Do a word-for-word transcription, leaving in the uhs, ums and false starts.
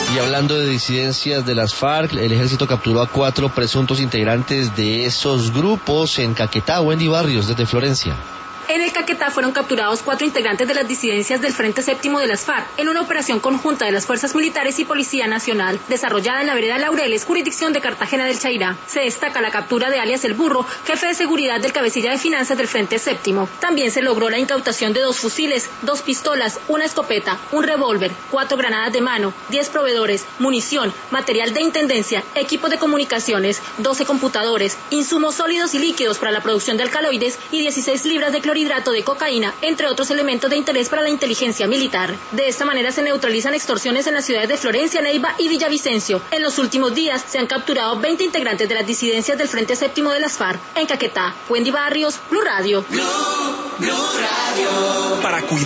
Y hablando de disidencias de las FARC, el ejército capturó a cuatro presuntos integrantes de esos grupos en Caquetá. Wendy Barrios, desde Florencia. En el Caquetá fueron capturados cuatro integrantes de las disidencias del Frente Séptimo de las FARC en una operación conjunta de las Fuerzas Militares y Policía Nacional, desarrollada en la vereda Laureles, jurisdicción de Cartagena del Chairá. Se destaca la captura de alias El Burro, jefe de seguridad del cabecilla de finanzas del Frente Séptimo. También se logró la incautación de dos fusiles, dos pistolas, una escopeta, un revólver, cuatro granadas de mano, diez proveedores, munición, material de intendencia, equipos de comunicaciones, doce computadores, insumos sólidos y líquidos para la producción de alcaloides y dieciséis libras de clorhidrato de cocaína, entre otros elementos de interés para la inteligencia militar. De esta manera se neutralizan extorsiones en las ciudades de Florencia, Neiva y Villavicencio. En los últimos días se han capturado veinte integrantes de las disidencias del Frente Séptimo de las FARC. En Caquetá, Wendy Barrios, Blue Radio. Blue, Blue Radio. Para cuidar